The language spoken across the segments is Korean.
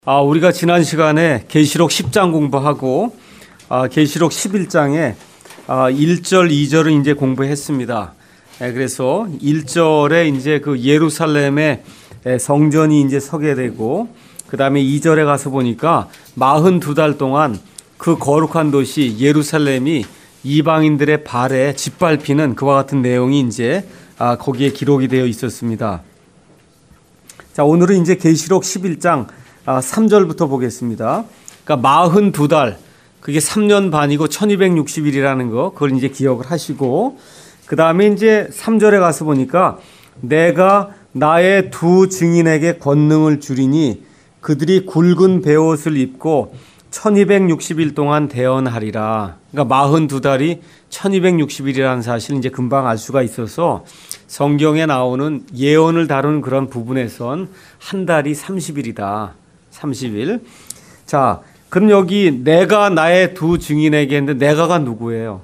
우리가 지난 시간에 계시록 10장 공부하고 계시록 11장에 1절, 2절을 이제 공부했습니다. 그래서 1절에 이제 그 예루살렘의 성전이 이제 서게 되고, 그 다음에 2절에 가서 보니까 42달 동안 그 거룩한 도시 예루살렘이 이방인들의 발에 짓밟히는 그와 같은 내용이 이제 거기에 기록이 되어 있었습니다. 자, 오늘은 이제 계시록 11장 3절부터 보겠습니다. 그러니까 42달, 그게 3년 반이고 1260일이라는 거, 그걸 이제 기억을 하시고, 그 다음에 이제 3절에 가서 보니까 내가 나의 두 증인에게 권능을 주리니 그들이 굵은 베옷을 입고 1260일 동안 대언하리라. 그러니까 42달이 1260일이라는 사실을 이제 금방 알 수가 있어서 성경에 나오는 예언을 다루는 그런 부분에선 한 달이 30일이다. 30일. 자, 그럼 여기 내가 나의 두 증인에게 했는데 내가가 누구예요?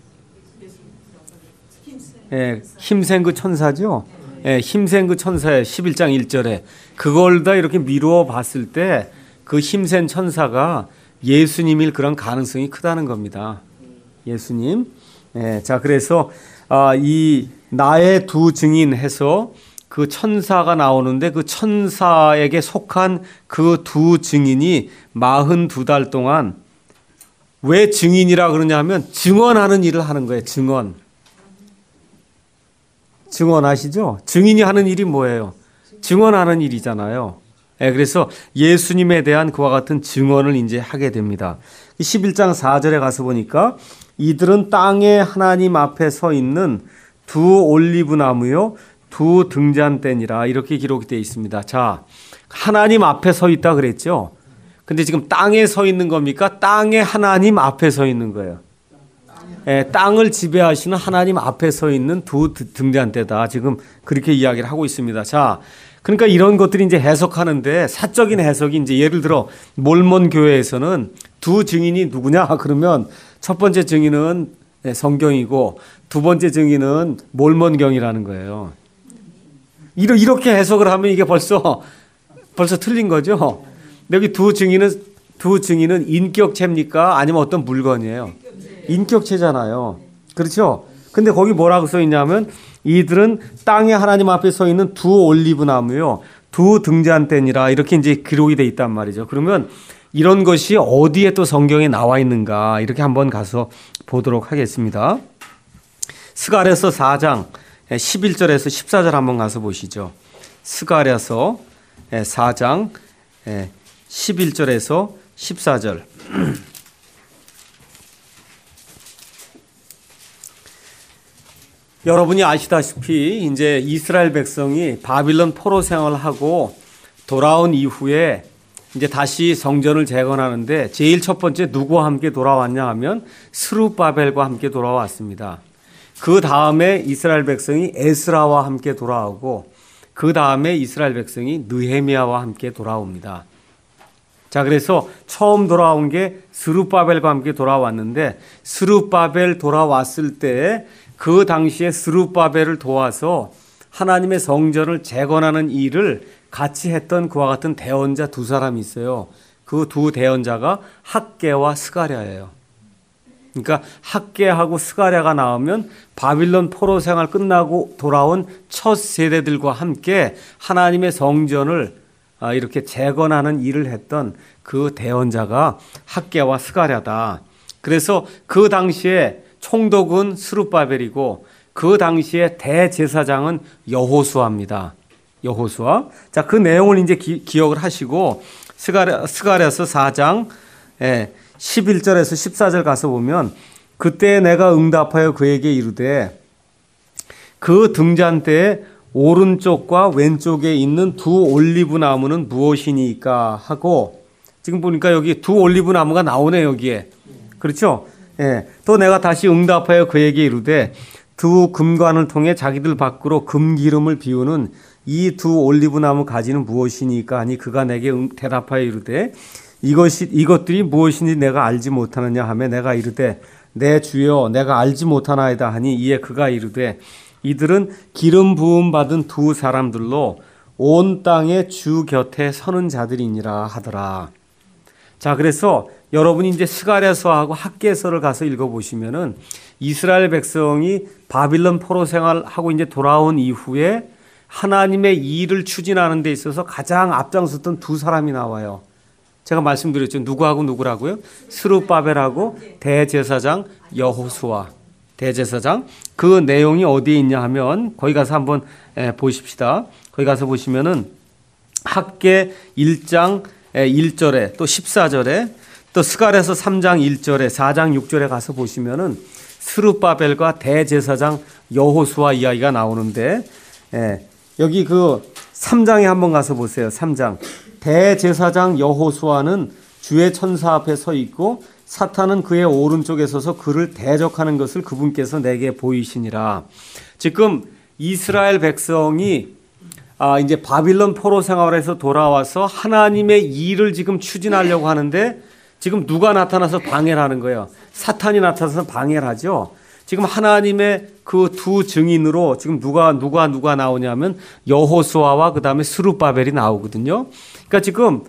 힘센 그 천사죠? 힘센 그 천사의 11장 1절에 그걸 다 이렇게 미루어 봤을 때 그 힘센 천사가 예수님일 그런 가능성이 크다는 겁니다. 예수님. 자, 그래서 이 나의 두 증인 해서 그 천사가 나오는데 그 천사에게 속한 그 두 증인이 42달 동안 왜 증인이라 그러냐면 증언하는 일을 하는 거예요. 증언. 증언하시죠? 증인이 하는 일이 뭐예요? 증언하는 일이잖아요. 그래서 예수님에 대한 그와 같은 증언을 이제 하게 됩니다. 11장 4절에 가서 보니까 이들은 땅에 하나님 앞에 서 있는 두 올리브 나무요 두 등잔대니라, 이렇게 기록이 되어 있습니다. 자, 하나님 앞에 서 있다 그랬죠? 근데 지금 땅에 서 있는 겁니까? 땅에 하나님 앞에 서 있는 거예요. 땅을 지배하시는 하나님 앞에 서 있는 두 등잔대다. 지금 그렇게 이야기를 하고 있습니다. 자, 그러니까 이런 것들이 이제 해석하는데 사적인 해석이 이제 예를 들어 몰몬 교회에서는 두 증인이 누구냐? 그러면 첫 번째 증인은 성경이고 두 번째 증인은 몰몬경이라는 거예요. 이렇게 해석을 하면 이게 벌써 틀린 거죠. 여기 두 증인은 인격체입니까? 아니면 어떤 물건이에요? 인격체잖아요. 그렇죠? 근데 거기 뭐라고 써 있냐면 이들은 땅에 하나님 앞에 서 있는 두 올리브 나무요 두 등잔대니라, 이렇게 이제 기록이 돼 있단 말이죠. 그러면 이런 것이 어디에 또 성경에 나와 있는가, 이렇게 한번 가서 보도록 하겠습니다. 스가랴서 4장 11절에서 14절 한번 가서 보시죠. 스가랴서 4장 11절에서 14절. 여러분이 아시다시피 이제 이스라엘 백성이 바빌론 포로 생활을 하고 돌아온 이후에 이제 다시 성전을 재건하는데 제일 첫 번째 누구와 함께 돌아왔냐 하면 스룹바벨과 함께 돌아왔습니다. 그 다음에 이스라엘 백성이 에스라와 함께 돌아오고 그 다음에 이스라엘 백성이 느헤미야와 함께 돌아옵니다. 자, 그래서 처음 돌아온 게 스룹바벨과 함께 돌아왔는데 스룹바벨 돌아왔을 때 그 당시에 스룹바벨을 도와서 하나님의 성전을 재건하는 일을 같이 했던 그와 같은 대언자 두 사람이 있어요. 그 두 대언자가 학개와 스가랴예요. 그러니까 학개하고 스가랴가 나오면 바빌론 포로 생활 끝나고 돌아온 첫 세대들과 함께 하나님의 성전을 이렇게 재건하는 일을 했던 그 대언자가 학개와 스가랴다. 그래서 그 당시에 총독은 스룹바벨이고 그 당시에 대제사장은 여호수아입니다. 여호수아. 자, 그 내용을 이제 기억을 하시고 스가랴서 4장 11절에서 14절 가서 보면 그때 내가 응답하여 그에게 이르되 그 등잔대의 오른쪽과 왼쪽에 있는 두 올리브 나무는 무엇이니까 하고, 지금 보니까 여기 두 올리브 나무가 나오네 여기에. 그렇죠? 또 내가 다시 응답하여 그에게 이르되 두 금관을 통해 자기들 밖으로 금기름을 비우는 이 두 올리브 나무 가지는 무엇이니까 하니 그가 내게 대답하여 이르되 이것들이 무엇인지 내가 알지 못하느냐 하며 내가 이르되 내 주여 내가 알지 못하나이다 하니 이에 그가 이르되 이들은 기름 부음 받은 두 사람들로 온 땅의 주 곁에 서는 자들이니라 하더라. 자, 그래서 여러분이 이제 스가랴서하고 학개서를 가서 읽어보시면은 이스라엘 백성이 바빌론 포로 생활하고 이제 돌아온 이후에 하나님의 일을 추진하는 데 있어서 가장 앞장섰던 두 사람이 나와요. 제가 말씀드렸죠. 누구하고 누구라고요? 스룹바벨하고 대제사장 여호수아. 대제사장. 그 내용이 어디에 있냐 하면 거기 가서 한번 보십시다. 거기 가서 보시면은 학개 1장 1절에 또 14절에 또 스가랴서 3장 1절에 4장 6절에 가서 보시면은 스룹바벨과 대제사장 여호수아 이야기가 나오는데 여기 그 3장에 한번 가서 보세요. 3장. 대제사장 여호수아는 주의 천사 앞에 서 있고 사탄은 그의 오른쪽에 서서 그를 대적하는 것을 그분께서 내게 보이시니라. 지금 이스라엘 백성이 이제 바빌론 포로 생활에서 돌아와서 하나님의 일을 지금 추진하려고 하는데 지금 누가 나타나서 방해를 하는 거예요? 사탄이 나타나서 방해를 하죠. 지금 하나님의 그 두 증인으로 지금 누가 나오냐면 여호수아와 그다음에 스룹바벨이 나오거든요. 그러니까 지금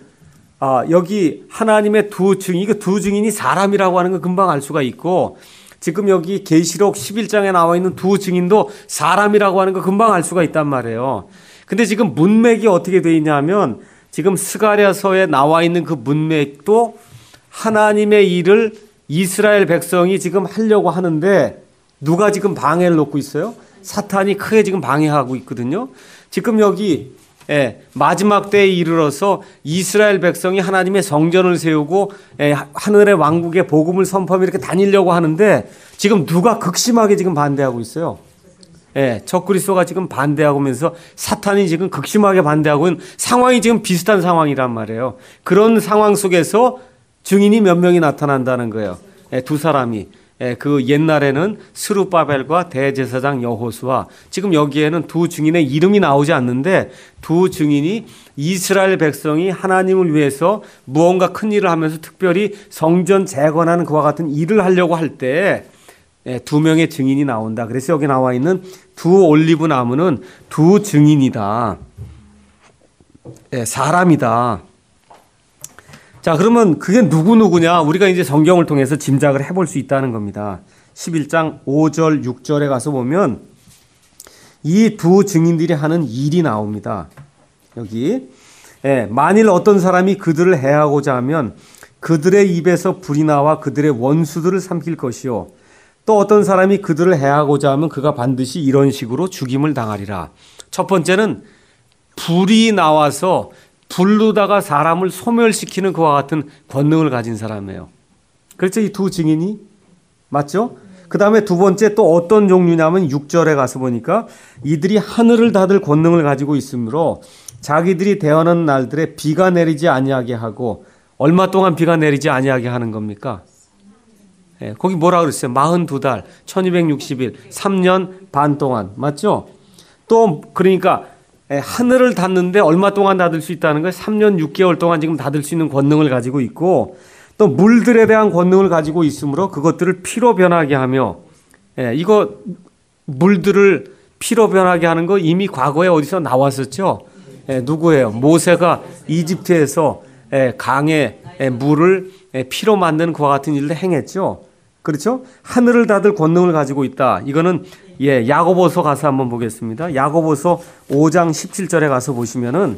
여기 하나님의 두 증인, 그 두 증인이 사람이라고 하는 거 금방 알 수가 있고 지금 여기 계시록 11장에 나와 있는 두 증인도 사람이라고 하는 거 금방 알 수가 있단 말이에요. 근데 지금 문맥이 어떻게 돼 있냐면 지금 스가랴서에 나와 있는 그 문맥도 하나님의 일을 이스라엘 백성이 지금 하려고 하는데 누가 지금 방해를 놓고 있어요? 사탄이 크게 지금 방해하고 있거든요. 지금 여기 마지막 때에 이르러서 이스라엘 백성이 하나님의 성전을 세우고 하늘의 왕국의 복음을 선포하며 이렇게 다니려고 하는데 지금 누가 극심하게 지금 반대하고 있어요? 적그리스도가 지금 반대하고 면서 사탄이 지금 극심하게 반대하고 있는 상황이 지금 비슷한 상황이란 말이에요. 그런 상황 속에서 증인이 몇 명이 나타난다는 거예요. 두 사람이. 그 옛날에는 스룹바벨과 대제사장 여호수아. 지금 여기에는 두 증인의 이름이 나오지 않는데 두 증인이 이스라엘 백성이 하나님을 위해서 무언가 큰 일을 하면서 특별히 성전 재건하는 그와 같은 일을 하려고 할 때 두 명의 증인이 나온다. 그래서 여기 나와 있는 두 올리브 나무는 두 증인이다. 사람이다. 자, 그러면 그게 누구냐? 우리가 이제 성경을 통해서 짐작을 해볼 수 있다는 겁니다. 11장 5절, 6절에 가서 보면 이 두 증인들이 하는 일이 나옵니다. 여기. 만일 어떤 사람이 그들을 해하고자 하면 그들의 입에서 불이 나와 그들의 원수들을 삼킬 것이요. 또 어떤 사람이 그들을 해하고자 하면 그가 반드시 이런 식으로 죽임을 당하리라. 첫 번째는 불이 나와서 불로다가 사람을 소멸시키는 그와 같은 권능을 가진 사람이에요. 그렇죠? 이 두 증인이. 맞죠? 그 다음에 두 번째 또 어떤 종류냐면 6절에 가서 보니까 이들이 하늘을 닫을 권능을 가지고 있으므로 자기들이 대언하는 날들에 비가 내리지 아니하게 하고 얼마 동안 비가 내리지 아니하게 하는 겁니까? 거기 뭐라 그랬어요? 42달, 1260일, 3년 반 동안. 맞죠? 또 그러니까 하늘을 닫는데 얼마 동안 닫을 수 있다는 거예요? 3년 6개월 동안 지금 닫을 수 있는 권능을 가지고 있고 또 물들에 대한 권능을 가지고 있으므로 그것들을 피로 변하게 하며 이거 물들을 피로 변하게 하는 거 이미 과거에 어디서 나왔었죠? 누구예요? 모세가 이집트에서 강의 물을 피로 만드는 그와 같은 일을 행했죠. 그렇죠? 하늘을 닫을 권능을 가지고 있다. 이거는 야고보서 가서 한번 보겠습니다. 야고보서 5장 17절에 가서 보시면은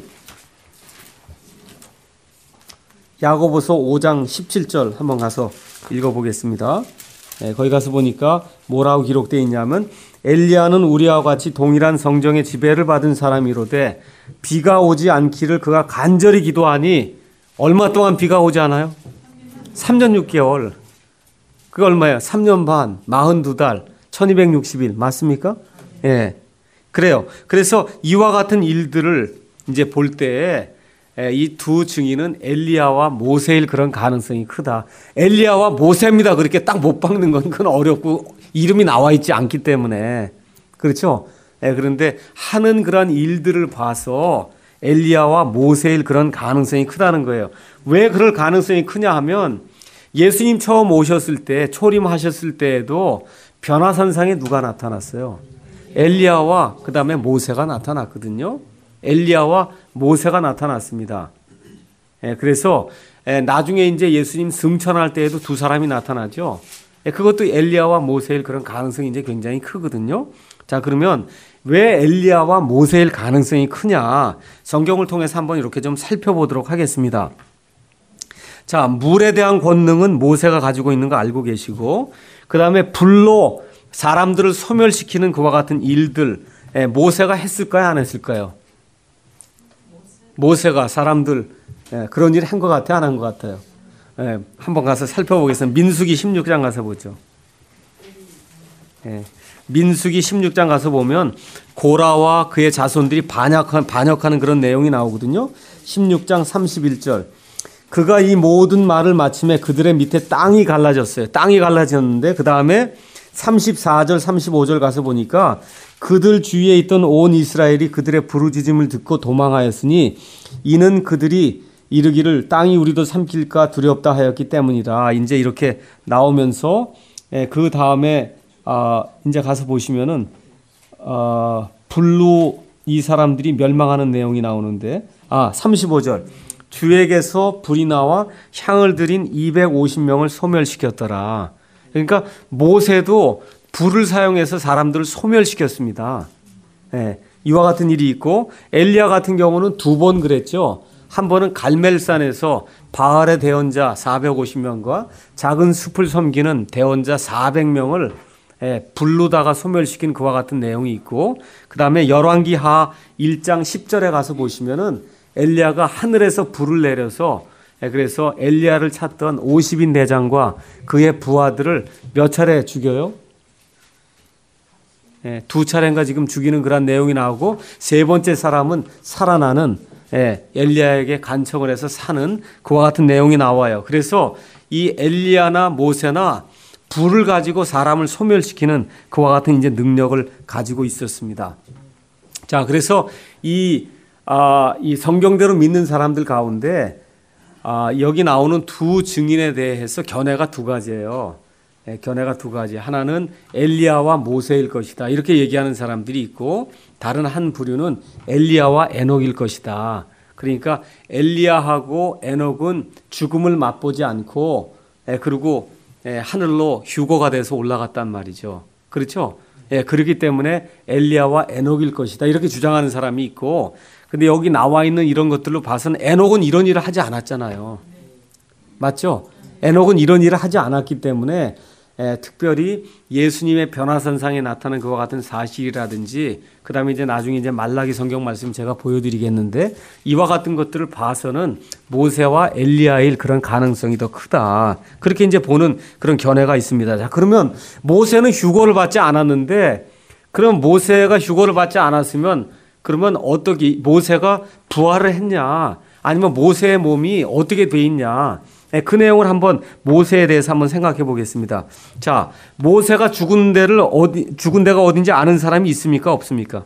야고보서 5장 17절 한번 가서 읽어보겠습니다. 거기 가서 보니까 뭐라고 기록되어 있냐면 엘리야는 우리와 같이 동일한 성정의 지배를 받은 사람이로되 비가 오지 않기를 그가 간절히 기도하니 얼마 동안 비가 오지 않아요? 3년 6개월. 그게 얼마예요? 3년 반, 42달, 1260일. 맞습니까? 그래요. 그래서 이와 같은 일들을 이제 볼 때에 이 두 증인은 엘리야와 모세일 그런 가능성이 크다. 엘리야와 모세입니다. 그렇게 딱 못 박는 건 그건 어렵고 이름이 나와 있지 않기 때문에. 그렇죠? 그런데 하는 그런 일들을 봐서 엘리야와 모세일 그런 가능성이 크다는 거예요. 왜 그럴 가능성이 크냐 하면 예수님 처음 오셨을 때 초림하셨을 때에도 변화산상에 누가 나타났어요? 엘리야와 그 다음에 모세가 나타났거든요. 엘리야와 모세가 나타났습니다. 그래서 나중에 이제 예수님 승천할 때에도 두 사람이 나타나죠. 그것도 엘리야와 모세일 그런 가능성이 이제 굉장히 크거든요. 자, 그러면 왜 엘리야와 모세일 가능성이 크냐? 성경을 통해서 한번 이렇게 좀 살펴보도록 하겠습니다. 자, 물에 대한 권능은 모세가 가지고 있는 거 알고 계시고, 그 다음에 불로 사람들을 소멸시키는 그와 같은 일들, 모세가 했을까요? 안 했을까요? 모세가 사람들, 그런 일 한 것 같아요? 안 한 것 같아요? 한번 가서 살펴보겠습니다. 민수기 16장 가서 보죠. 민수기 16장 가서 보면 고라와 그의 자손들이 반역하는 그런 내용이 나오거든요. 16장 31절. 그가 이 모든 말을 마침에 그들의 밑에 땅이 갈라졌어요. 땅이 갈라졌는데 그 다음에 34절 35절 가서 보니까 그들 주위에 있던 온 이스라엘이 그들의 부르짖음을 듣고 도망하였으니 이는 그들이 이르기를 땅이 우리도 삼킬까 두렵다 하였기 때문이다. 이제 이렇게 나오면서 그 다음에 이제 가서 보시면은 불로 이 사람들이 멸망하는 내용이 나오는데 35절. 주에게서 불이 나와 향을 들인 250명을 소멸시켰더라. 그러니까 모세도 불을 사용해서 사람들을 소멸시켰습니다. 이와 같은 일이 있고 엘리야 같은 경우는 두 번 그랬죠. 한 번은 갈멜산에서 바알의 대언자 450명과 작은 숲을 섬기는 대언자 400명을 불로다가 소멸시킨 그와 같은 내용이 있고, 그 다음에 열왕기하 1장 10절에 가서 보시면은 엘리야가 하늘에서 불을 내려서 그래서 엘리야를 찾던 50인 대장과 그의 부하들을 몇 차례 죽여요? 두 차례인가 지금 죽이는 그런 내용이 나오고, 세 번째 사람은 살아나는 엘리야에게 간청을 해서 사는 그와 같은 내용이 나와요. 그래서 이 엘리야나 모세나 불을 가지고 사람을 소멸시키는 그와 같은 이제 능력을 가지고 있었습니다. 자, 그래서 이 성경대로 믿는 사람들 가운데 여기 나오는 두 증인에 대해서 견해가 두 가지예요. 견해가 두 가지. 하나는 엘리야와 모세일 것이다, 이렇게 얘기하는 사람들이 있고, 다른 한 부류는 엘리야와 에녹일 것이다. 그러니까 엘리야하고 에녹은 죽음을 맛보지 않고 그리고 하늘로 휴거가 돼서 올라갔단 말이죠. 그렇죠? 그렇기 때문에 엘리야와 에녹일 것이다, 이렇게 주장하는 사람이 있고, 근데 여기 나와 있는 이런 것들로 봐서는 에녹은 이런 일을 하지 않았잖아요. 맞죠? 에녹은 이런 일을 하지 않았기 때문에 특별히 예수님의 변화선상에 나타난 그와 같은 사실이라든지, 그 다음에 이제 나중에 이제 말라기 성경 말씀 제가 보여드리겠는데, 이와 같은 것들을 봐서는 모세와 엘리야일 그런 가능성이 더 크다, 그렇게 이제 보는 그런 견해가 있습니다. 자, 그러면 모세는 휴거를 받지 않았는데, 그럼 모세가 휴거를 받지 않았으면 그러면 어떻게 모세가 부활을 했냐, 아니면 모세의 몸이 어떻게 돼 있냐, 그 내용을 한번 모세에 대해서 한번 생각해 보겠습니다. 자, 모세가 죽은 데가 어딘지 아는 사람이 있습니까? 없습니까?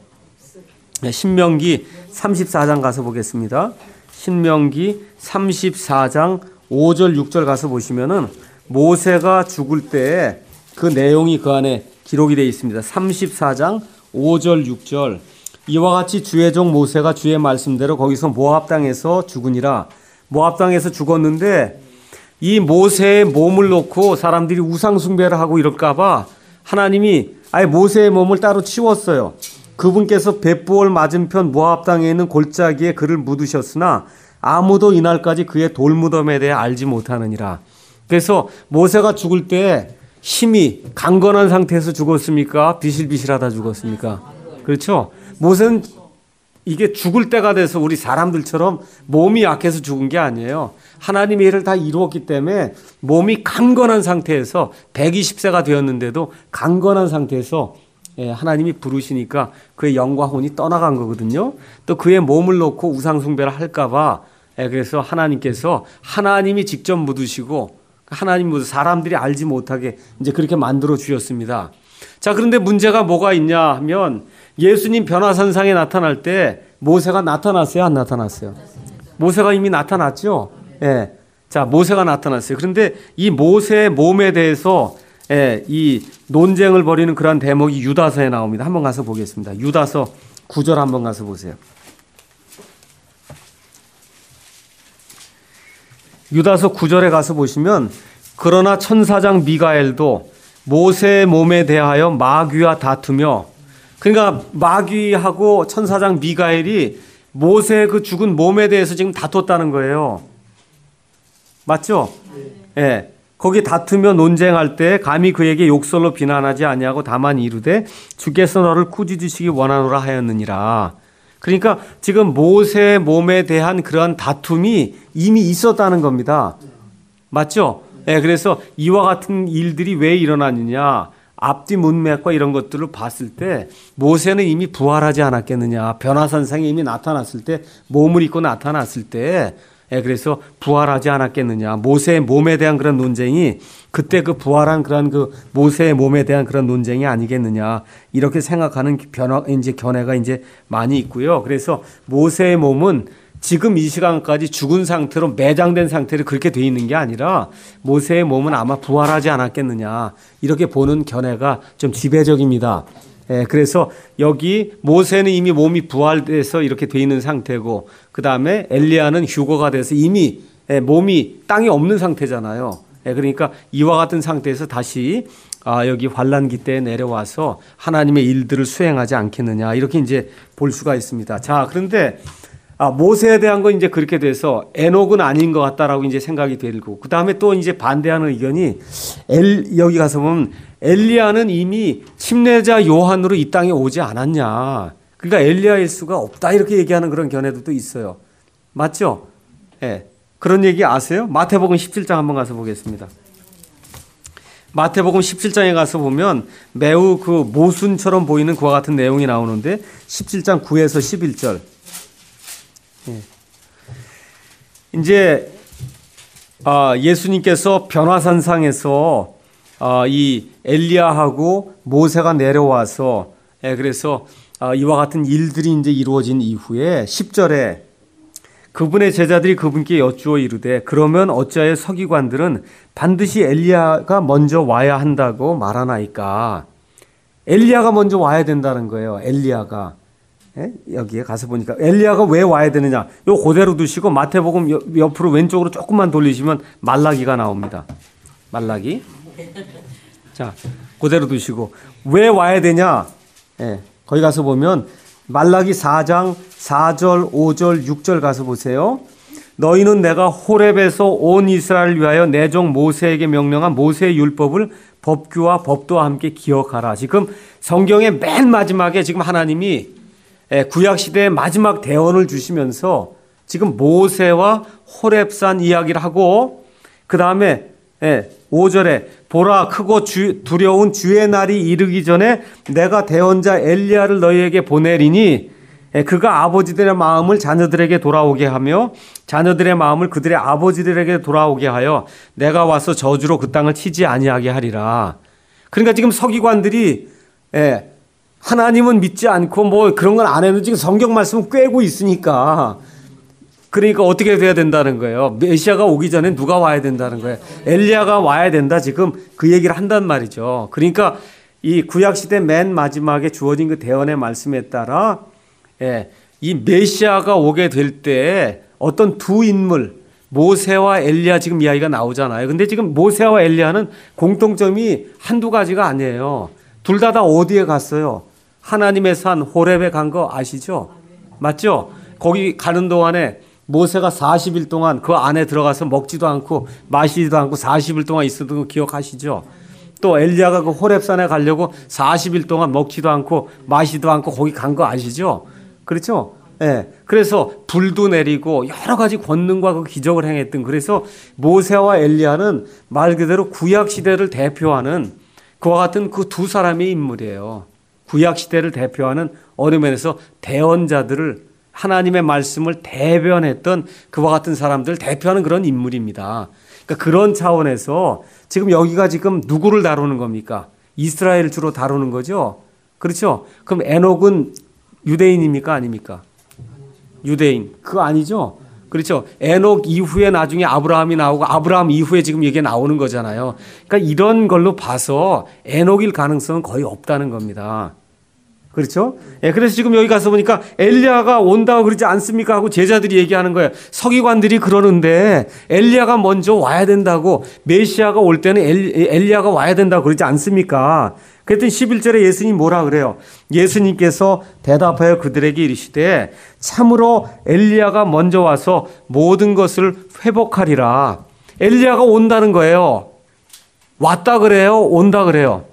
신명기 34장 가서 보겠습니다. 신명기 34장 5절 6절 가서 보시면은 모세가 죽을 때 그 내용이 그 안에 기록이 되어 있습니다. 34장 5절 6절. 이와 같이 주의 종 모세가 주의 말씀대로 거기서 모압 땅에서 죽으니라. 모압 땅에서 죽었는데 이 모세의 몸을 놓고 사람들이 우상 숭배를 하고 이럴까봐 하나님이 아예 모세의 몸을 따로 치웠어요. 그분께서 벳부올 맞은편 모압 땅에 있는 골짜기에 그를 묻으셨으나 아무도 이날까지 그의 돌무덤에 대해 알지 못하느니라. 그래서 모세가 죽을 때 힘이 강건한 상태에서 죽었습니까? 비실비실하다 죽었습니까? 그렇죠? 모세는 이게 죽을 때가 돼서 우리 사람들처럼 몸이 약해서 죽은 게 아니에요. 하나님의 일을 다 이루었기 때문에 몸이 강건한 상태에서 120세가 되었는데도 강건한 상태에서 하나님이 부르시니까 그의 영과 혼이 떠나간 거거든요. 또 그의 몸을 놓고 우상숭배를 할까봐 그래서 하나님께서 하나님이 직접 묻으시고 하나님 묻으 사람들이 알지 못하게 이제 그렇게 만들어 주셨습니다. 자, 그런데 문제가 뭐가 있냐 하면 예수님 변화선상에 나타날 때 모세가 나타났어요? 안 나타났어요? 모세가 이미 나타났죠? 예. 자, 모세가 나타났어요. 그런데 이 모세의 몸에 대해서 이 논쟁을 벌이는 그러한 대목이 유다서에 나옵니다. 한번 가서 보겠습니다. 유다서 9절 한번 가서 보세요. 유다서 9절에 가서 보시면 그러나 천사장 미가엘도 모세의 몸에 대하여 마귀와 다투며, 그러니까 마귀하고 천사장 미가엘이 모세의 그 죽은 몸에 대해서 지금 다퉜다는 거예요. 맞죠? 예. 거기 다투며 논쟁할 때 감히 그에게 욕설로 비난하지 아니하고 다만 이르되 주께서 너를 꾸짖으시기 원하노라 하였느니라. 그러니까 지금 모세의 몸에 대한 그러한 다툼이 이미 있었다는 겁니다. 맞죠? 예, 그래서 이와 같은 일들이 왜 일어나느냐, 앞뒤 문맥과 이런 것들을 봤을 때 모세는 이미 부활하지 않았겠느냐, 변화산상이 이미 나타났을 때, 몸을 입고 나타났을 때, 예, 그래서 부활하지 않았겠느냐, 모세의 몸에 대한 그런 논쟁이 그때 그 부활한 그런 그 모세의 몸에 대한 그런 논쟁이 아니겠느냐, 이렇게 생각하는 견해가 이제 많이 있고요. 그래서 모세의 몸은 지금 이 시간까지 죽은 상태로 매장된 상태로 그렇게 돼 있는 게 아니라 모세의 몸은 아마 부활하지 않았겠느냐, 이렇게 보는 견해가 좀 지배적입니다. 예, 그래서 여기 모세는 이미 몸이 부활돼서 이렇게 돼 있는 상태고, 그 다음에 엘리야는 휴거가 돼서 이미 몸이 땅에 없는 상태잖아요. 예, 그러니까 이와 같은 상태에서 다시 여기 환란기 때에 내려와서 하나님의 일들을 수행하지 않겠느냐, 이렇게 이제 볼 수가 있습니다. 자, 그런데 모세에 대한 건 이제 그렇게 돼서 에녹은 아닌 것 같다라고 이제 생각이 들고, 그 다음에 또 이제 반대하는 의견이 여기 가서 보면 엘리야는 이미 침례자 요한으로 이 땅에 오지 않았냐. 그러니까 엘리야일 수가 없다, 이렇게 얘기하는 그런 견해도 있어요. 맞죠? 예. 그런 얘기 아세요? 마태복음 17장 한번 가서 보겠습니다. 마태복음 17장에 가서 보면 매우 그 모순처럼 보이는 그와 같은 내용이 나오는데 17장 9에서 11절. 예. 이제 예수님께서 변화산상에서 이 엘리야하고 모세가 내려와서, 그래서 이와 같은 일들이 이제 이루어진 이후에 10절에 그분의 제자들이 그분께 여쭈어 이르되 그러면 어찌하여 서기관들은 반드시 엘리야가 먼저 와야 한다고 말하나이까. 엘리야가 먼저 와야 된다는 거예요. 엘리야가. 여기에 가서 보니까 엘리야가 왜 와야 되느냐, 요 그대로 두시고 마태복음 옆으로 왼쪽으로 조금만 돌리시면 말라기가 나옵니다. 말라기. 자, 그대로 두시고 왜 와야 되냐, 거기 가서 보면 말라기 4장 4절 5절 6절 가서 보세요. 너희는 내가 호렙에서 온 이스라엘을 위하여 내 종 모세에게 명령한 모세의 율법을 법규와 법도와 함께 기억하라. 지금 성경의 맨 마지막에 지금 하나님이 구약시대의 마지막 대언을 주시면서 지금 모세와 호렙산 이야기를 하고, 그 다음에 5절에 보라 크고 두려운 주의 날이 이르기 전에 내가 대언자 엘리야를 너희에게 보내리니 그가 아버지들의 마음을 자녀들에게 돌아오게 하며 자녀들의 마음을 그들의 아버지들에게 돌아오게 하여 내가 와서 저주로 그 땅을 치지 아니하게 하리라. 그러니까 지금 서기관들이 하나님은 믿지 않고 뭐 그런 건 안 해도 지금 성경 말씀을 꿰고 있으니까, 그러니까 어떻게 돼야 된다는 거예요. 메시아가 오기 전에 누가 와야 된다는 거예요. 엘리야가 와야 된다, 지금 그 얘기를 한단 말이죠. 그러니까 이 구약시대 맨 마지막에 주어진 그 대언의 말씀에 따라 이 메시아가 오게 될 때 어떤 두 인물, 모세와 엘리야 지금 이야기가 나오잖아요. 근데 지금 모세와 엘리야는 공통점이 한두 가지가 아니에요. 둘 다 어디에 갔어요? 하나님의 산 호렙에 간 거 아시죠? 맞죠? 거기 가는 동안에 모세가 40일 동안 그 안에 들어가서 먹지도 않고 마시지도 않고 40일 동안 있었던 거 기억하시죠? 또 엘리야가 그 호렙산에 가려고 40일 동안 먹지도 않고 마시지도 않고 거기 간 거 아시죠? 그렇죠? 그래서 불도 내리고 여러 가지 권능과 그 기적을 행했던, 그래서 모세와 엘리야는 말 그대로 구약 시대를 대표하는 그와 같은 그 두 사람의 인물이에요. 구약 시대를 대표하는 어느 면에서 대언자들을, 하나님의 말씀을 대변했던 그와 같은 사람들을 대표하는 그런 인물입니다. 그러니까 그런 차원에서 지금 여기가 지금 누구를 다루는 겁니까? 이스라엘을 주로 다루는 거죠. 그렇죠? 그럼 에녹은 유대인입니까? 아닙니까? 유대인. 그거 아니죠? 그렇죠? 에녹 이후에 나중에 아브라함이 나오고 아브라함 이후에 지금 이게 나오는 거잖아요. 그러니까 이런 걸로 봐서 에녹일 가능성은 거의 없다는 겁니다. 그렇죠? 예, 그래서 지금 여기 가서 보니까 엘리야가 온다고 그러지 않습니까? 하고 제자들이 얘기하는 거예요. 서기관들이 그러는데 엘리야가 먼저 와야 된다고, 메시아가 올 때는 엘리야가 와야 된다고 그러지 않습니까? 그랬더니 11절에 예수님이 뭐라 그래요? 예수님께서 대답하여 그들에게 이르시되 참으로 엘리야가 먼저 와서 모든 것을 회복하리라. 엘리야가 온다는 거예요. 왔다 그래요? 온다 그래요?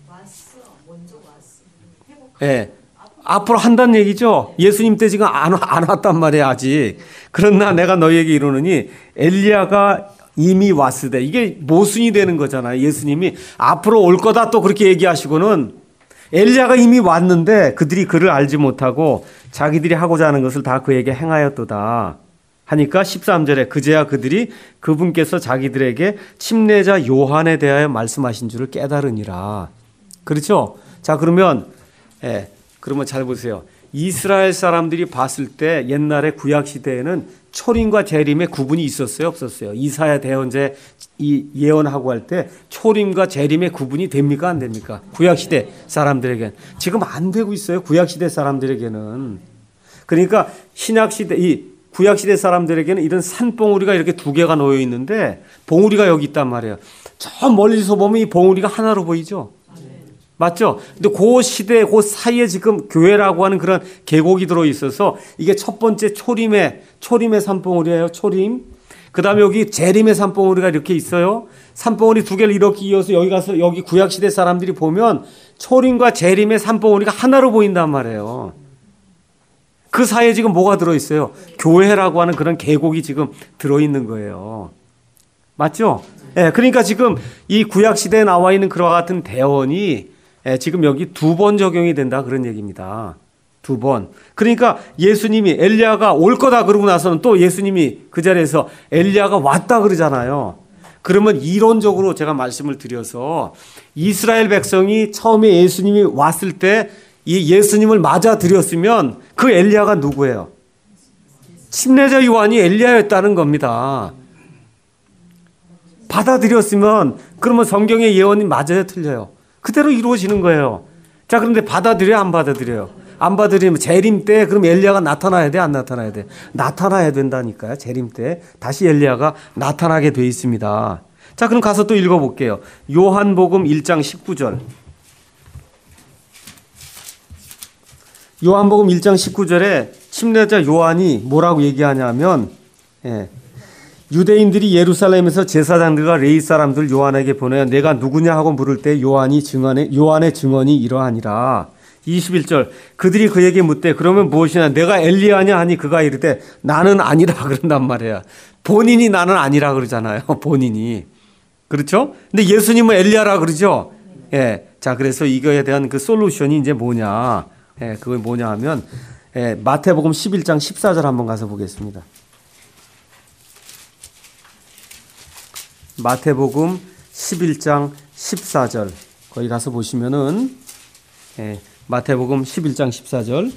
예. 앞으로 한다는 얘기죠. 예수님 때 지금 안 왔단 말이야, 아직. 그러나 내가 너희에게 이르노니 엘리야가 이미 왔으되, 이게 모순이 되는 거잖아요. 예수님이 앞으로 올 거다 또 그렇게 얘기하시고는 엘리야가 이미 왔는데 그들이 그를 알지 못하고 자기들이 하고자 하는 것을 다 그에게 행하였도다 하니까 13절에 그제야 그들이 그분께서 자기들에게 침례자 요한에 대하여 말씀하신 줄을 깨달으니라. 그렇죠? 자, 그러면 잘 보세요. 이스라엘 사람들이 봤을 때 옛날에 구약 시대에는 초림과 재림의 구분이 있었어요, 없었어요? 이사야 대언제 예언하고 할 때 초림과 재림의 구분이 됩니까, 안 됩니까? 구약 시대 사람들에게는 지금 안 되고 있어요. 구약 시대 사람들에게는. 그러니까 신약 시대 이 구약 시대 사람들에게는 이런 산봉우리가 이렇게 두 개가 놓여 있는데 봉우리가 여기 있단 말이에요. 저 멀리서 보면 이 봉우리가 하나로 보이죠. 맞죠? 근데 그 시대, 그 사이에 지금 교회라고 하는 그런 계곡이 들어 있어서 이게 첫 번째 초림의 산봉우리예요. 초림. 그 다음에 여기 재림의 산봉우리가 이렇게 있어요. 산봉우리 두 개를 이렇게 이어서 여기 가서 여기 구약시대 사람들이 보면 초림과 재림의 산봉우리가 하나로 보인단 말이에요. 그 사이에 지금 뭐가 들어있어요? 교회라고 하는 그런 계곡이 지금 들어있는 거예요. 맞죠? 예, 그러니까 지금 이 구약시대에 나와 있는 그와 같은 대언이 지금 여기 두 번 적용이 된다 그런 얘기입니다. 두 번. 그러니까 예수님이 엘리야가 올 거다 그러고 나서는 또 예수님이 그 자리에서 엘리야가 왔다 그러잖아요. 그러면 이론적으로 제가 말씀을 드려서 이스라엘 백성이 처음에 예수님이 왔을 때 이 예수님을 맞아들였으면 그 엘리야가 누구예요? 침례자 요한이 엘리야였다는 겁니다. 받아들였으면 그러면 성경의 예언이 맞아요, 틀려요? 그대로 이루어지는 거예요. 자, 그런데 받아들여요, 안 받아들여요? 안 받아들이면 재림 때 그럼 엘리야가 나타나야 돼, 안 나타나야 돼? 나타나야 된다니까요. 재림 때 다시 엘리야가 나타나게 돼 있습니다. 자, 그럼 가서 또 읽어볼게요. 요한복음 1장 19절. 요한복음 1장 19절에 침례자 요한이 뭐라고 얘기하냐면 유대인들이 예루살렘에서 제사장들과 레위 사람들 요한에게 보내어 내가 누구냐 하고 물을 때 요한의 증언이 이러하니라. 21절 그들이 그에게 묻되 그러면 무엇이냐 내가 엘리야냐 하니 그가 이르되 나는 아니라 그런단 말이야. 본인이 나는 아니라 그러잖아요. 본인이. 그렇죠? 근데 예수님은 엘리야라 그러죠. 예. 자, 그래서 이거에 대한 그 솔루션이 이제 뭐냐? 그게 뭐냐 하면 마태복음 11장 14절 한번 가서 보겠습니다. 마태복음 11장 14절 거기 가서 보시면은 마태복음 11장 14절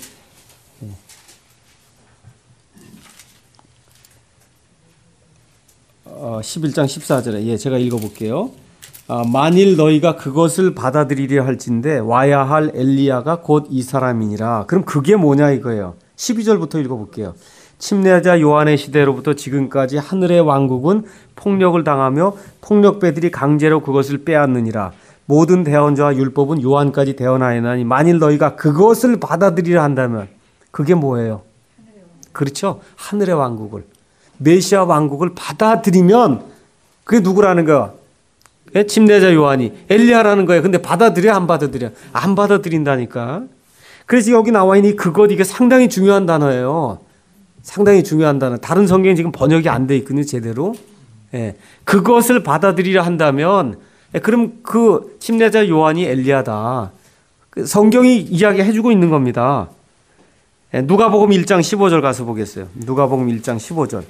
11장 14절에 제가 읽어볼게요. 만일 너희가 그것을 받아들이려 할진대 와야 할 엘리야가 곧 이 사람이니라. 그럼 그게 뭐냐 이거예요. 12절부터 읽어볼게요. 침례자 요한의 시대로부터 지금까지 하늘의 왕국은 폭력을 당하며 폭력배들이 강제로 그것을 빼앗느니라. 모든 대언자와 율법은 요한까지 대언하였나니 만일 너희가 그것을 받아들이려 한다면 그게 뭐예요? 그렇죠. 하늘의 왕국을 메시아 왕국을 받아들이면 그게 누구라는 거야? 침례자 요한이 엘리야라는 거예요. 근데 받아들여 안 받아들여? 안 받아들인다니까. 그래서 여기 나와 있는 그것 이게 상당히 중요한 단어예요. 상당히 중요한 단어. 다른 성경이 지금 번역이 안 돼 있거든요, 제대로. 그것을 받아들이려 한다면 그럼 그 침례자 요한이 엘리야다. 성경이 이야기해주고 있는 겁니다. 누가복음 1장 15절 가서 보겠어요. 누가복음 1장 15절.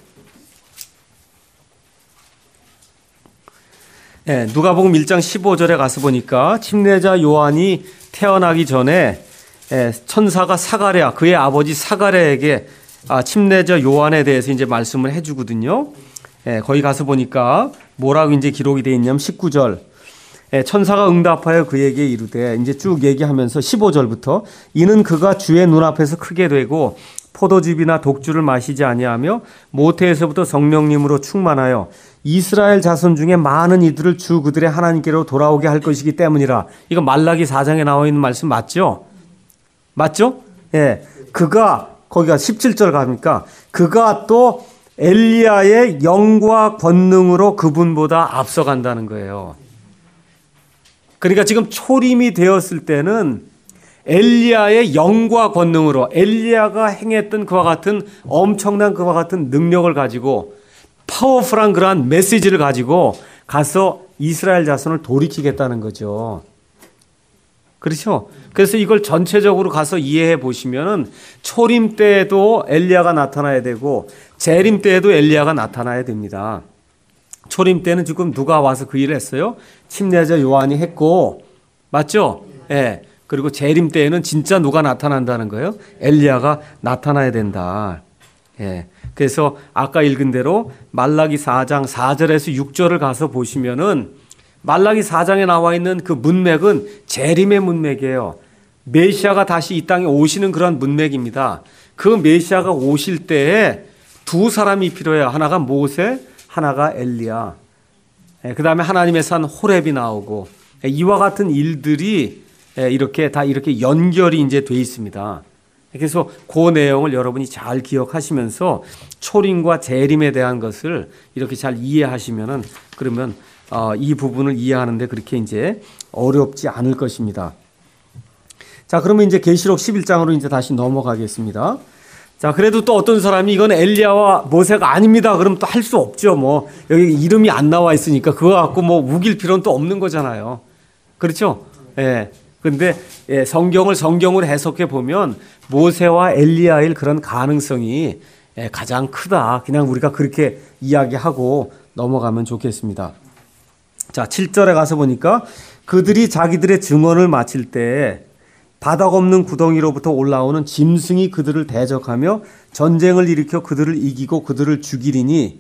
누가복음 1장 15절에 가서 보니까 침례자 요한이 태어나기 전에 천사가 사가랴, 그의 아버지 사가랴에게 침례자 요한에 대해서 이제 말씀을 해주거든요. 거기 가서 보니까 뭐라고 이제 기록이 되어 있냐면 19절. 천사가 응답하여 그에게 이르되 이제 쭉 얘기하면서 15절부터 이는 그가 주의 눈앞에서 크게 되고 포도즙이나 독주를 마시지 아니하며 모태에서부터 성령님으로 충만하여 이스라엘 자손 중에 많은 이들을 주 그들의 하나님께로 돌아오게 할 것이기 때문이라. 이거 말라기 4장에 나와 있는 말씀 맞죠? 맞죠? 예. 그가 거기가 17절 가니까 그가 또 엘리야의 영과 권능으로 그분보다 앞서간다는 거예요. 그러니까 지금 초림이 되었을 때는 엘리야의 영과 권능으로 엘리야가 행했던 그와 같은 엄청난 그와 같은 능력을 가지고 파워풀한 그러한 메시지를 가지고 가서 이스라엘 자손을 돌이키겠다는 거죠. 그렇죠? 그래서 이걸 전체적으로 가서 이해해 보시면은 초림 때에도 엘리야가 나타나야 되고 재림 때에도 엘리야가 나타나야 됩니다. 초림 때는 지금 누가 와서 그 일을 했어요? 침례자 요한이 했고, 맞죠? 예. 그리고 재림 때에는 진짜 누가 나타난다는 거예요? 엘리야가 나타나야 된다. 예. 그래서 아까 읽은 대로 말라기 4장 4절에서 6절을 가서 보시면은 말라기 4장에 나와 있는 그 문맥은 재림의 문맥이에요. 메시아가 다시 이 땅에 오시는 그런 문맥입니다. 그 메시아가 오실 때에 두 사람이 필요해요. 하나가 모세, 하나가 엘리야. 그 다음에 하나님의 산 호렙이 나오고 이와 같은 일들이 이렇게 다 이렇게 연결이 이제 돼 있습니다. 그래서 그 내용을 여러분이 잘 기억하시면서 초림과 재림에 대한 것을 이렇게 잘 이해하시면은 그러면 이 부분을 이해하는데 그렇게 이제 어렵지 않을 것입니다. 자, 그러면 이제 계시록 11장으로 이제 다시 넘어가겠습니다. 자, 그래도 또 어떤 사람이 이건 엘리야와 모세가 아닙니다. 그럼 또 할 수 없죠. 뭐 여기 이름이 안 나와 있으니까 그거 갖고 뭐 우길 필요는 또 없는 거잖아요. 그렇죠? 예. 근데 성경을 성경으로 해석해 보면 모세와 엘리야의 그런 가능성이 가장 크다. 그냥 우리가 그렇게 이야기하고 넘어가면 좋겠습니다. 자, 7절에 가서 보니까 그들이 자기들의 증언을 마칠 때 바닥 없는 구덩이로부터 올라오는 짐승이 그들을 대적하며 전쟁을 일으켜 그들을 이기고 그들을 죽이리니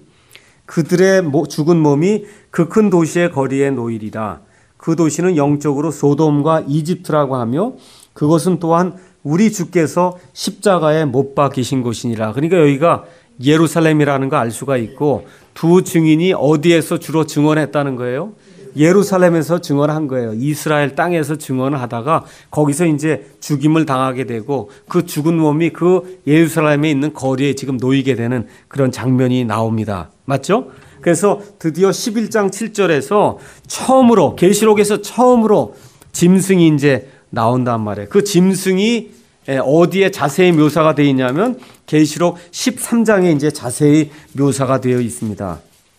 그들의 죽은 몸이 그 큰 도시의 거리에 놓이리라. 그 도시는 영적으로 소돔과 이집트라고 하며 그것은 또한 우리 주께서 십자가에 못 박히신 곳이니라. 그러니까 여기가 예루살렘이라는 거 알 수가 있고 두 증인이 어디에서 주로 증언했다는 거예요? 예루살렘에서 증언한 거예요. 이스라엘 땅에서 증언을 하다가 거기서 이제 죽임을 당하게 되고 그 죽은 몸이 그 예루살렘에 있는 거리에 지금 놓이게 되는 그런 장면이 나옵니다. 맞죠? 그래서 드디어 11장 7절에서 처음으로 계시록에서 처음으로 짐승이 이제 나온단 말이에요. 그 짐승이 어디에 자세히 묘사가 되어 있냐면 계시록 13장에 이제 자세히 묘사가 되어 있습니다.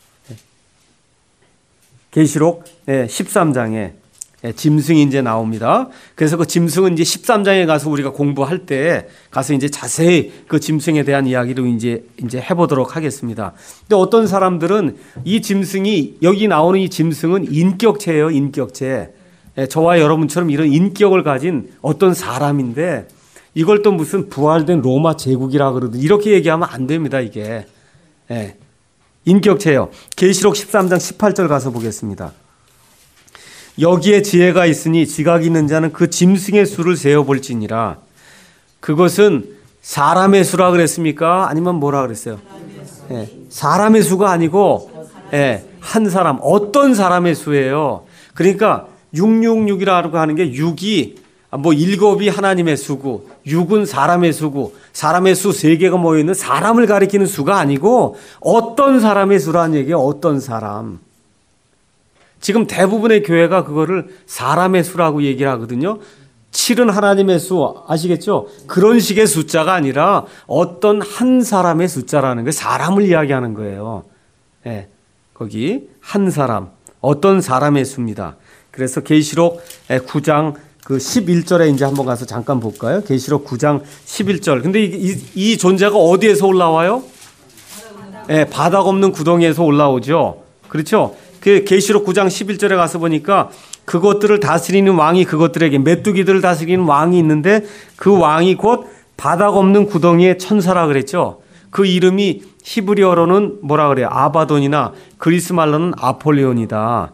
계시록 13장에 짐승이 이제 나옵니다. 그래서 그 짐승은 이제 13장에 가서 우리가 공부할 때 가서 이제 자세히 그 짐승에 대한 이야기를 이제 해보도록 하겠습니다. 근데 어떤 사람들은 이 짐승이 여기 나오는 이 짐승은 인격체예요, 인격체. 저와 여러분처럼 이런 인격을 가진 어떤 사람인데 이걸 또 무슨 부활된 로마 제국이라 그러든 이렇게 얘기하면 안 됩니다, 이게. 인격체예요. 계시록 13장 18절 가서 보겠습니다. 여기에 지혜가 있으니 지각이 있는 자는 그 짐승의 수를 세어볼지니라. 그것은 사람의 수라 그랬습니까? 아니면 뭐라 그랬어요? 사람의 수가 아니고 한 사람, 어떤 사람의 수예요. 그러니까 666이라고 하는 게 6이 뭐 7이 하나님의 수고 6은 사람의 수고 사람의 수 3개가 모여있는 사람을 가리키는 수가 아니고 어떤 사람의 수라는 얘기예요. 어떤 사람. 지금 대부분의 교회가 그거를 사람의 수라고 얘기를 하거든요. 7은 하나님의 수 아시겠죠? 그런 식의 숫자가 아니라 어떤 한 사람의 숫자라는 게 사람을 이야기하는 거예요. 거기 한 사람, 어떤 사람의 수입니다. 그래서 계시록 9장 그 11절에 이제 한번 가서 잠깐 볼까요? 계시록 9장 11절. 근데 이 존재가 어디에서 올라와요? 바닥 없는 구덩이에서 올라오죠. 그렇죠? 그 계시록 9장 11절에 가서 보니까 그것들을 다스리는 왕이 그것들에게 메뚜기들을 다스리는 왕이 있는데 그 왕이 곧 바닥 없는 구덩이의 천사라 그랬죠. 그 이름이 히브리어로는 뭐라 그래요? 아바돈이나 그리스 말로는 아폴리온이다.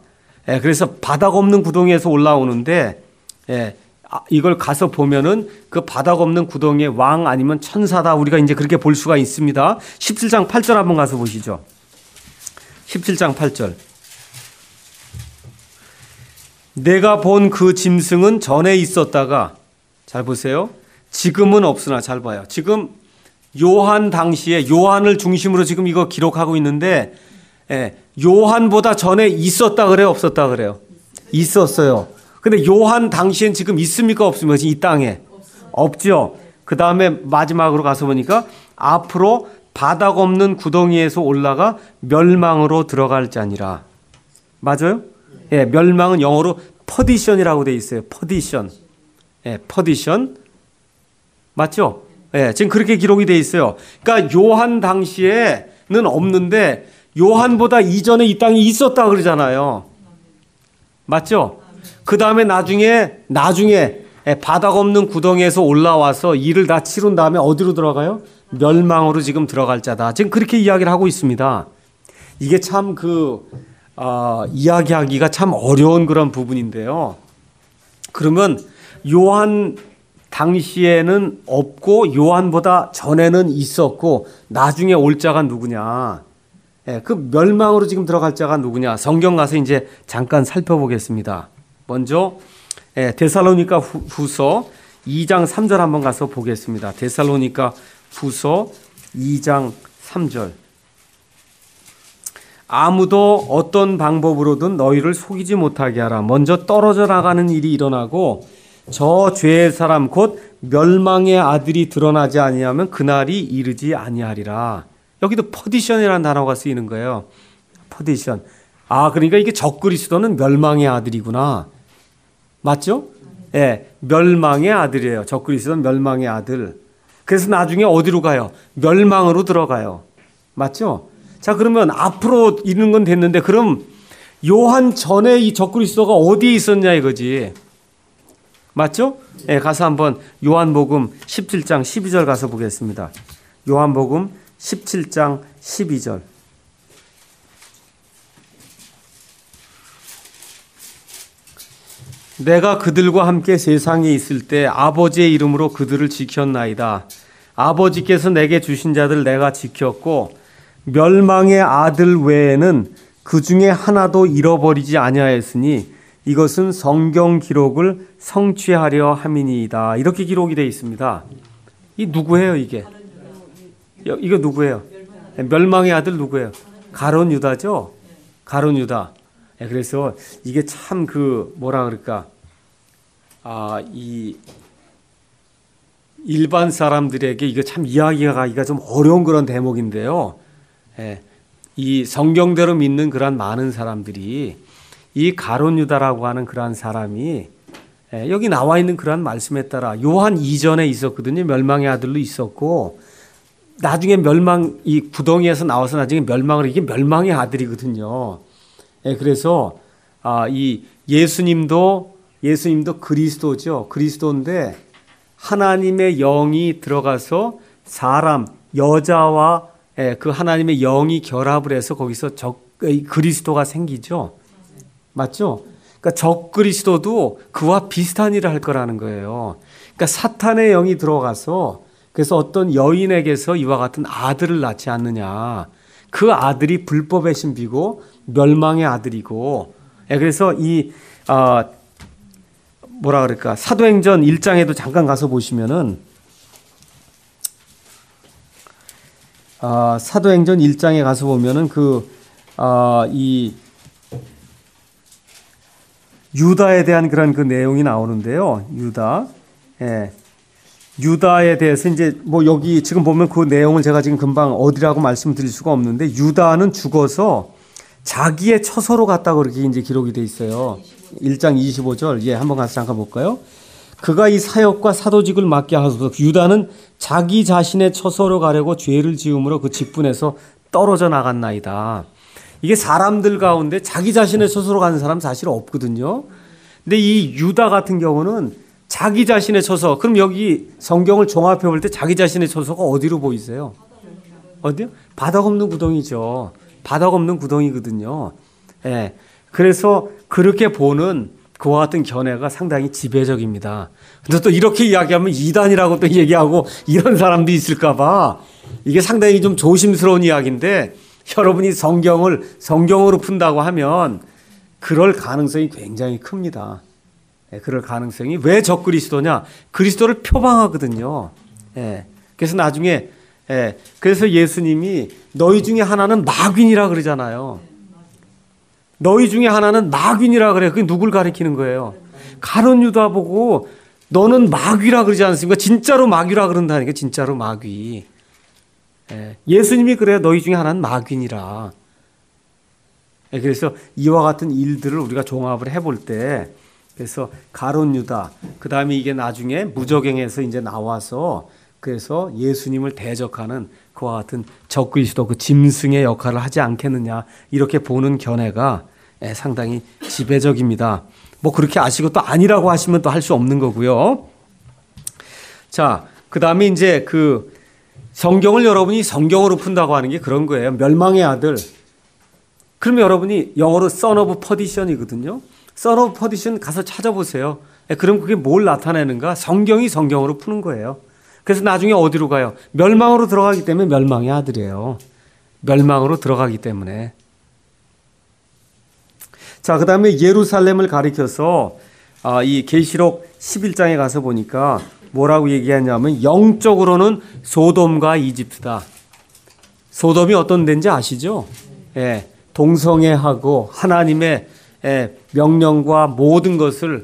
예, 그래서 바닥 없는 구덩이에서 올라오는데, 예, 이걸 가서 보면은 그 바닥 없는 구덩이의 왕 아니면 천사다. 우리가 이제 그렇게 볼 수가 있습니다. 17장 8절 한번 가서 보시죠. 17장 8절. 내가 본 그 짐승은 전에 있었다가, 잘 보세요. 지금은 없으나, 잘 봐요. 지금 요한 당시에 요한을 중심으로 지금 이거 기록하고 있는데, 예, 요한보다 전에 있었다 그래요? 없었다 그래요? 있었어요. 근데 요한 당시엔 지금 있습니까? 없습니까? 이 땅에? 없죠. 그 다음에 마지막으로 가서 보니까 앞으로 바닥 없는 구덩이에서 올라가 멸망으로 들어갈 자니라. 맞아요? 예, 멸망은 영어로 퍼디션이라고 돼 있어요. 퍼디션. 예, 퍼디션. 맞죠? 예, 지금 그렇게 기록이 돼 있어요. 그러니까 요한 당시에는 없는데 요한보다 이전에 이 땅이 있었다 그러잖아요. 맞죠? 그 다음에 나중에 바닥 없는 구덩이에서 올라와서 일을 다 치룬 다음에 어디로 들어가요? 멸망으로 지금 들어갈 자다. 지금 그렇게 이야기를 하고 있습니다. 이게 참 이야기하기가 참 어려운 그런 부분인데요. 그러면 요한 당시에는 없고 요한보다 전에는 있었고 나중에 올 자가 누구냐? 예, 그 멸망으로 지금 들어갈 자가 누구냐? 성경 가서 이제 잠깐 살펴보겠습니다. 먼저 데살로니가 후서 2장 3절 한번 가서 보겠습니다. 데살로니가 후서 2장 3절. 아무도 어떤 방법으로든 너희를 속이지 못하게 하라. 먼저 떨어져 나가는 일이 일어나고 저 죄의 사람 곧 멸망의 아들이 드러나지 아니하면 그날이 이르지 아니하리라. 여기도 퍼디션이라는 단어가 쓰이는 거예요. 퍼디션. 아, 그러니까 이게 적그리스도는 멸망의 아들이구나. 맞죠? 예, 멸망의 아들이에요. 적그리스도는 멸망의 아들. 그래서 나중에 어디로 가요? 멸망으로 들어가요. 맞죠? 자, 그러면 앞으로 이르는 건 됐는데 그럼 요한 전에 이 적그리스도가 어디에 있었냐 이거지. 맞죠? 예, 가서 한번 요한복음 17장 12절 가서 보겠습니다. 요한복음 17장 12절. 내가 그들과 함께 세상에 있을 때 아버지의 이름으로 그들을 지켰나이다. 아버지께서 내게 주신 자들 내가 지켰고 멸망의 아들 외에는 그 중에 하나도 잃어버리지 아니하였으니 이것은 성경 기록을 성취하려 함이니이다. 이렇게 기록이 되어 있습니다. 이 누구예요 이게? 이거 누구예요? 멸망의 아들 누구예요? 가룟 유다죠? 가룟 유다. 그래서 이게 참 뭐라 그럴까? 이 일반 사람들에게 이거 참 이야기가 좀 어려운 그런 대목인데요. 이 성경대로 믿는 그런 많은 사람들이 이 가룟 유다라고 하는 그러한 사람이 여기 나와 있는 그러한 말씀에 따라 요한 이전에 있었거든요. 멸망의 아들로 있었고 나중에 이 구덩이에서 나와서 나중에 이게 멸망의 아들이거든요. 그래서 이 예수님도 그리스도죠. 그리스도인데 하나님의 영이 들어가서 여자와 그 하나님의 영이 결합을 해서 거기서 그리스도가 생기죠. 맞죠? 그러니까 적그리스도도 그와 비슷한 일을 할 거라는 거예요. 그러니까 사탄의 영이 들어가서 그래서 어떤 여인에게서 이와 같은 아들을 낳지 않느냐. 그 아들이 불법의 신비고 멸망의 아들이고. 그래서 뭐라 그럴까? 사도행전 1장에도 잠깐 가서 보시면은 사도행전 1장에 가서 보면은 이 유다에 대한 그런 그 내용이 나오는데요. 유다에 대해서 이제 여기 지금 보면 그 내용을 제가 지금 금방 어디라고 말씀드릴 수가 없는데 유다는 죽어서 자기의 처소로 갔다고 그렇게 이제 기록이 돼 있어요. 1장 25절. 한번 가서 잠깐 볼까요? 그가 이 사역과 사도직을 맡게 하소서. 유다는 자기 자신의 처소로 가려고 죄를 지음으로 그 직분에서 떨어져 나갔나이다. 이게 사람들 가운데 자기 자신의 처소로 가는 사람 사실 없거든요. 근데 이 유다 같은 경우는 자기 자신의 처소. 그럼 여기 성경을 종합해 볼 때 자기 자신의 처소가 어디로 보이세요? 어디요? 바닥 없는 구덩이죠. 바닥 없는 구덩이거든요. 그래서 그렇게 보는 그와 같은 견해가 상당히 지배적입니다. 근데 또 이렇게 이야기하면 이단이라고 또 얘기하고 이런 사람도 있을까 봐 이게 상당히 좀 조심스러운 이야기인데 여러분이 성경으로 푼다고 하면 그럴 가능성이 굉장히 큽니다. 그럴 가능성이 왜 적그리스도냐? 그리스도를 표방하거든요. 그래서 나중에 그래서 예수님이 너희 중에 하나는 마귀니라 그러잖아요. 너희 중에 하나는 마귀니라 그래. 그게 누굴 가리키는 거예요? 가룟 유다 보고 너는 마귀라 그러지 않습니까? 진짜로 마귀라 그런다니까. 진짜로 마귀. 예수님이 그래요. 너희 중에 하나는 마귀니라. 그래서 이와 같은 일들을 우리가 종합을 해볼 때 그래서 가룟 유다 그 다음에 이게 나중에 무저갱에서 이제 나와서 그래서 예수님을 대적하는 그와 같은 적그리스도 그 짐승의 역할을 하지 않겠느냐 이렇게 보는 견해가 상당히 지배적입니다. 뭐 그렇게 아시고 또 아니라고 하시면 또 할 수 없는 거고요. 자, 그 다음에 이제 그 성경을 여러분이 성경으로 푼다고 하는 게 그런 거예요. 멸망의 아들. 그러면 여러분이 영어로 son of perdition이거든요. son of perdition 가서 찾아보세요. 그럼 그게 뭘 나타내는가? 성경이 성경으로 푸는 거예요. 그래서 나중에 어디로 가요? 멸망으로 들어가기 때문에 멸망의 아들이에요. 멸망으로 들어가기 때문에. 자, 그 다음에 예루살렘을 가리켜서 이 계시록 11장에 가서 보니까 뭐라고 얘기하냐면 영적으로는 소돔과 이집트다. 소돔이 어떤 데인지 아시죠? 동성애하고 하나님의 명령과 모든 것을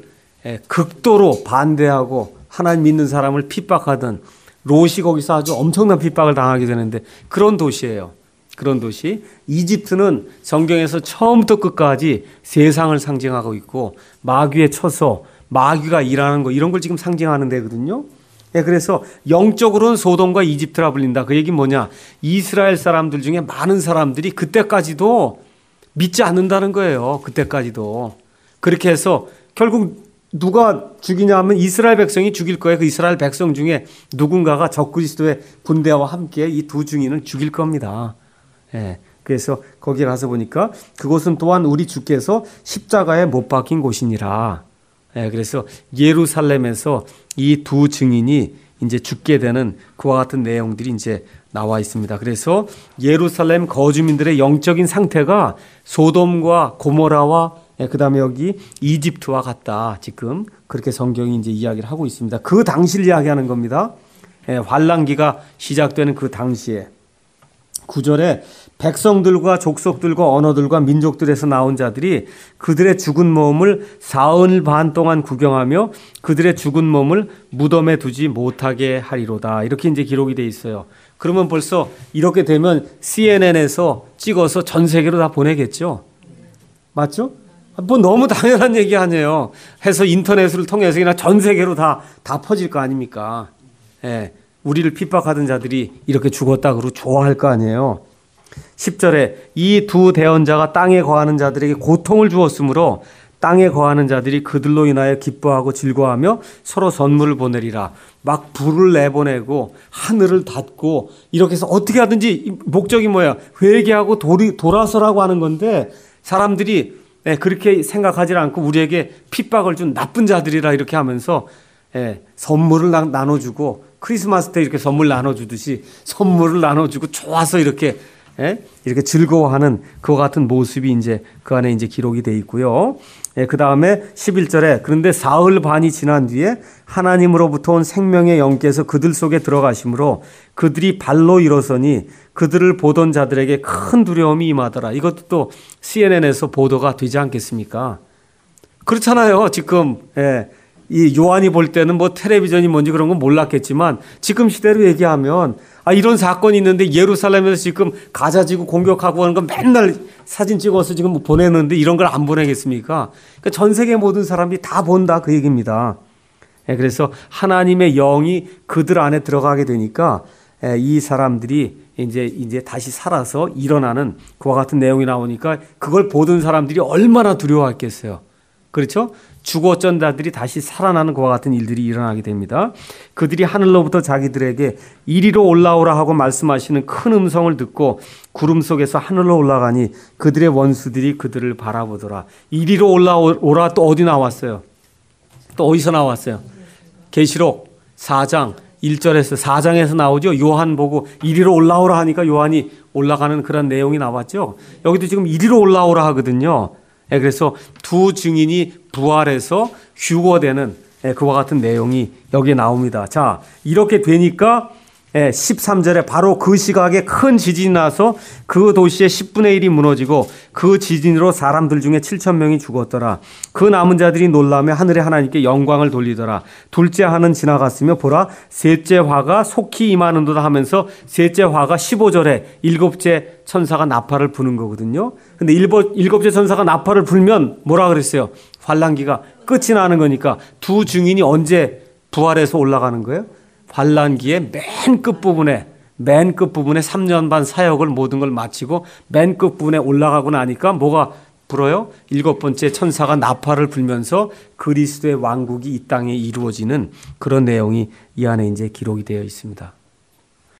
극도로 반대하고 하나님 믿는 사람을 핍박하던 롯이 거기서 아주 엄청난 핍박을 당하게 되는데 그런 도시예요. 그런 도시. 이집트는 성경에서 처음부터 끝까지 세상을 상징하고 있고 마귀의 처소, 마귀가 일하는 거 이런 걸 지금 상징하는 데거든요. 그래서 영적으로는 소돔과 이집트라 불린다. 그 얘기는 뭐냐? 이스라엘 사람들 중에 많은 사람들이 그때까지도 믿지 않는다는 거예요. 그때까지도. 그렇게 해서 결국 누가 죽이냐 하면 이스라엘 백성이 죽일 거예요. 그 이스라엘 백성 중에 누군가가 적그리스도의 군대와 함께 이 두 증인을 죽일 겁니다. 그래서 거기에 가서 보니까 그곳은 또한 우리 주께서 십자가에 못 박힌 곳이니라. 그래서 예루살렘에서 이 두 증인이 이제 죽게 되는 그와 같은 내용들이 이제 나와 있습니다. 그래서 예루살렘 거주민들의 영적인 상태가 소돔과 고모라와 그 다음에 여기 이집트와 같다. 지금 그렇게 성경이 이제 이야기를 하고 있습니다. 그 당시를 이야기하는 겁니다. 환란기가 시작되는 그 당시에 9절에 백성들과 족속들과 언어들과 민족들에서 나온 자들이 그들의 죽은 몸을 사흘 반 동안 구경하며 그들의 죽은 몸을 무덤에 두지 못하게 하리로다. 이렇게 이제 기록이 돼 있어요. 그러면 벌써 이렇게 되면 CNN에서 찍어서 전 세계로 다 보내겠죠. 맞죠? 뭐 너무 당연한 얘기 아니에요. 해서 인터넷을 통해서 그냥 전 세계로 다 퍼질 거 아닙니까? 우리를 핍박하던 자들이 이렇게 죽었다 그러고 좋아할 거 아니에요. 10절에 이 두 대언자가 땅에 거하는 자들에게 고통을 주었으므로 땅에 거하는 자들이 그들로 인하여 기뻐하고 즐거워하며 서로 선물을 보내리라. 막 불을 내보내고 하늘을 닫고 이렇게 해서 어떻게 하든지 목적이 뭐야? 회개하고 돌아서라고 하는 건데 사람들이 그렇게 생각하지 않고 우리에게 핍박을 준 나쁜 자들이라 이렇게 하면서 선물을 나눠주고 크리스마스 때 이렇게 선물 나눠주듯이 선물을 나눠주고 좋아서 이렇게 즐거워하는 그와 같은 모습이 이제 그 안에 이제 기록이 돼 있고요. 그 다음에 11절에 그런데 사흘 반이 지난 뒤에 하나님으로부터 온 생명의 영께서 그들 속에 들어가심으로 그들이 발로 일어서니 그들을 보던 자들에게 큰 두려움이 임하더라. 이것도 또 CNN에서 보도가 되지 않겠습니까? 그렇잖아요. 지금 이 요한이 볼 때는 뭐 텔레비전이 뭔지 그런 건 몰랐겠지만 지금 시대로 얘기하면 이런 사건이 있는데 예루살렘에서 지금 가자지구 공격하고 하는 거 맨날 사진 찍어서 지금 보내는데 이런 걸 안 보내겠습니까? 그러니까 전 세계 모든 사람들이 다 본다 그 얘기입니다. 그래서 하나님의 영이 그들 안에 들어가게 되니까 이 사람들이 이제 다시 살아서 일어나는 그와 같은 내용이 나오니까 그걸 보던 사람들이 얼마나 두려워했겠어요. 그렇죠? 죽었던 자들이 다시 살아나는 그와 같은 일들이 일어나게 됩니다. 그들이 하늘로부터 자기들에게 이리로 올라오라 하고 말씀하시는 큰 음성을 듣고 구름 속에서 하늘로 올라가니 그들의 원수들이 그들을 바라보더라. 이리로 올라오라 또 어디 나왔어요? 또 어디서 나왔어요? 계시록 4장 1절에서 4장에서 나오죠. 요한 보고 이리로 올라오라 하니까 요한이 올라가는 그런 내용이 나왔죠. 여기도 지금 이리로 올라오라 하거든요. 그래서 두 증인이 부활해서 휴거되는 그와 같은 내용이 여기에 나옵니다. 자, 이렇게 되니까 13절에 바로 그 시각에 큰 지진이 나서 그 도시의 10분의 1이 무너지고 그 지진으로 사람들 중에 7,000명이 죽었더라. 그 남은 자들이 놀라며 하늘의 하나님께 영광을 돌리더라. 둘째 화는 지나갔으며 보라 셋째 화가 속히 임하는도다 하면서 셋째 화가 15절에 일곱째 천사가 나팔을 부는 거거든요. 근데 일곱째 천사가 나팔을 불면 뭐라 그랬어요? 환란기가 끝이 나는 거니까 두 증인이 언제 부활해서 올라가는 거예요? 환란기의 맨 끝부분에 3년 반 사역을 모든 걸 마치고 맨 끝부분에 올라가고 나니까 뭐가 불어요? 일곱 번째 천사가 나팔을 불면서 그리스도의 왕국이 이 땅에 이루어지는 그런 내용이 이 안에 이제 기록이 되어 있습니다.